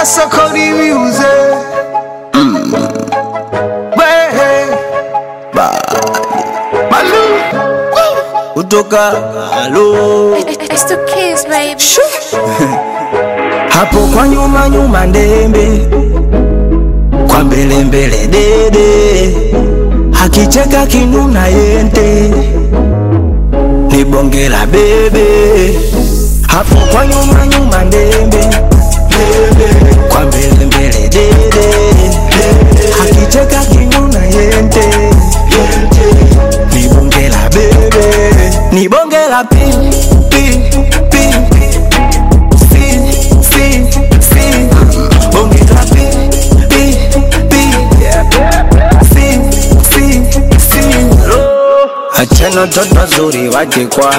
soko ni music. Malu kutoka halo It's the kids, baby. hapo kwa nyuma ndembe, kwa mbele dede, hakicheka kinuna yente, ni bonge la bebe. Hapo kwa nyuma ndembe, kwa mbele dede, hakicheka kinuna yente, ni bonge la bebe, ni bonge la pi. Achana toto zuri waje kwa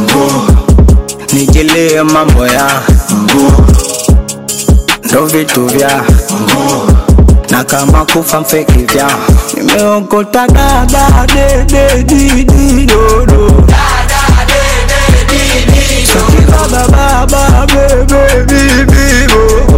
nijilie mambo ya ndo vitu vya na kama kufa mfeki vya nimeokota dada de di do do Soki baba baby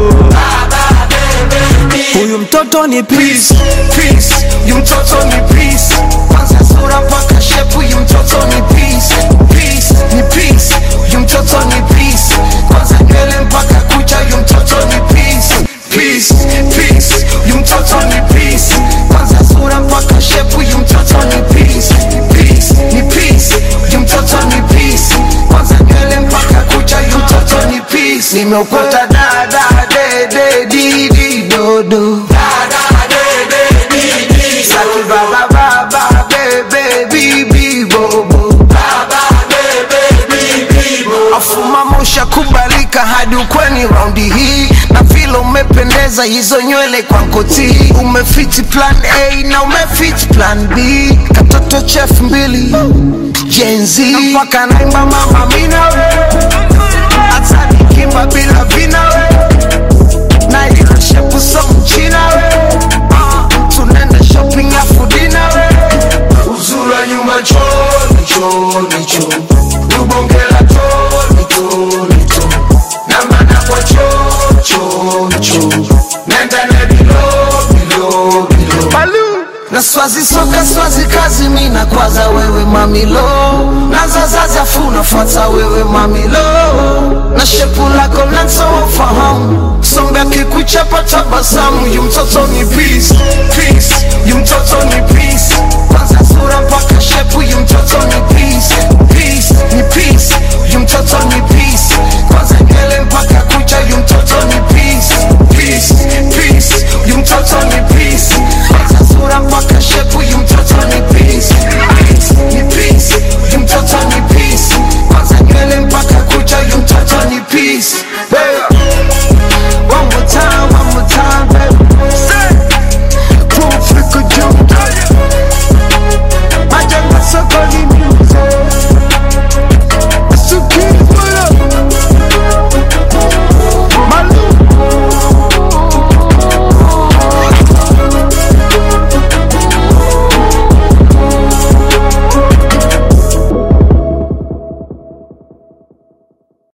huyu mtoto ni peace, huyu mtoto ni peace. Kwanza sura mpaka shape, huyu mtoto ni peace, ni peace. Huyu mtoto ni peace. Kwanza nywele mpaka kucha, huyu mtoto ni peace, huyu mtoto ni peace. Kwanza sura mpaka shape, huyu mtoto ni peace, ni peace. Huyu mtoto ni peace. Kwanza nywele mpaka kucha, huyu mtoto ni peace. Nimeokota dada de di do Saki baba baby bobo afuma mosha kubalika hadi ukweni raundi hii na vile umependeza hizo nywele kwa nkoti umefiti plan A na umefiti plan B katoto chef mbili Gen Z mpaka naimba mama mina we hata nikimba bila vina we na ila shepu so mchina we tunenda shopping ya foodina we uzura nyuma choni ubongela toni na mana kwa choni nenda na bilo Malu na swazi soka swazi kazi mina kwaza wewe mamilo na zazaza funa fata wewe mamilo na shepu lako lanso wafahamu songa kikuchapa tabasamu yu mtoto ni peace yu mtoto ni peace kwanza sura mpaka shepu yu mtoto ni peace ni peace